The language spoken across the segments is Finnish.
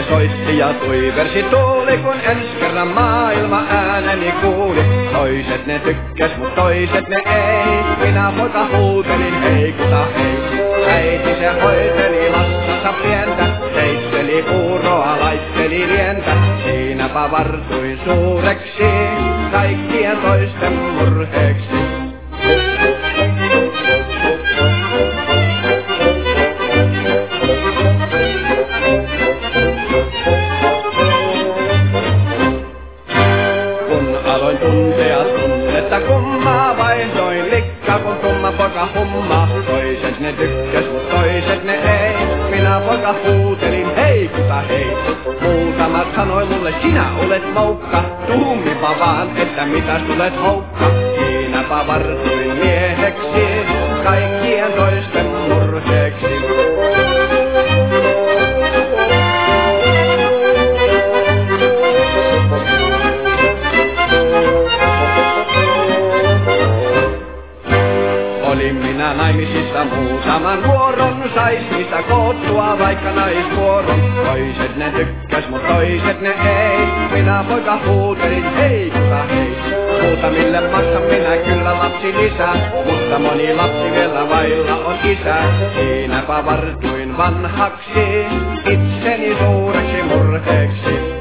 se soitti ja tuiversi tuuli, kun ens kerran maailma ääneni kuuli. Toiset ne tykkäs, mut toiset ne ei. Minä poika huutelin heikuta hei. Äiti se hoiteli lastansa pientä, keitteli puuroa, laitteli lientä. Siinäpä vartuin suureksi, kaikkien toisten murheeksi. Aloin tuntea tunnetta kummaa, vaihdoin likka kun tumma poika hummaa. Toiset ne tykkäs, mut toiset ne ei. Minä poika huutelin heikuta hei. Muutamat sanoi mulle sinä olet moukka. Tuumipa vaan, että mitäs tulet houkka. Siinäpä vartuin mieheksi, kaikkien toisten murheeksi. Olin minä naimisissa muutaman vuoron, sais mistä koottua vaikka naisvuoron. Toiset ne tykkäs, mut toiset ne ei. Minä poika huutelin heikuta hei. Muutamille maksan minä kyllä lapsi lisää, mutta moni lapsi vielä vailla on isä. Siinäpä vartuin vanhaksi, itseni suureksi murheeksi.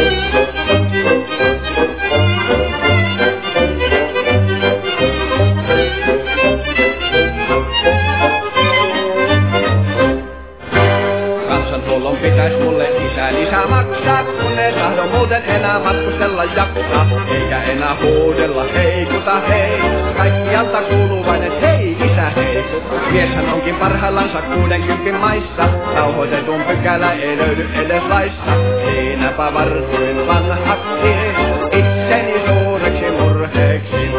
Kansanhuollon pitäis mulle isä lisää maksaa, kun ei tahdo muuten enää matkustella jaksaa. Eikä enää huudella heikuta hei, kaikkialta kuuluu vain et hei isä hei. Mieshän onkin parhaillansa 60 maissa, rauhoitetun pykälä ei löydy edes laissa. Siinäpä vartuin vanhaksi, itseni suureksi murheeksi.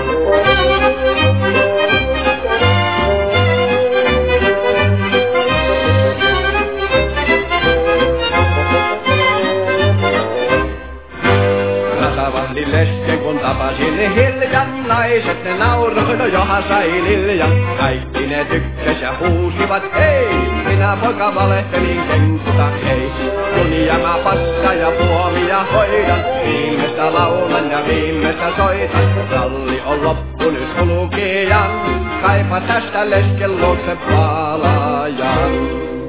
Ratavahdin lesken kun tapasin hiljan, naiset ne nauroi, no johan sai liljan. Kaikki ne tykkäs ja huusivat hei, minä poika valehtelin kenkuta hei. Dunia mä passa ja puomia hoidan, viimeistä laulan ja viimeistä soitan. Ralli on loppu nyt kulkijan, kaipa tästä lesken luokse palaajan.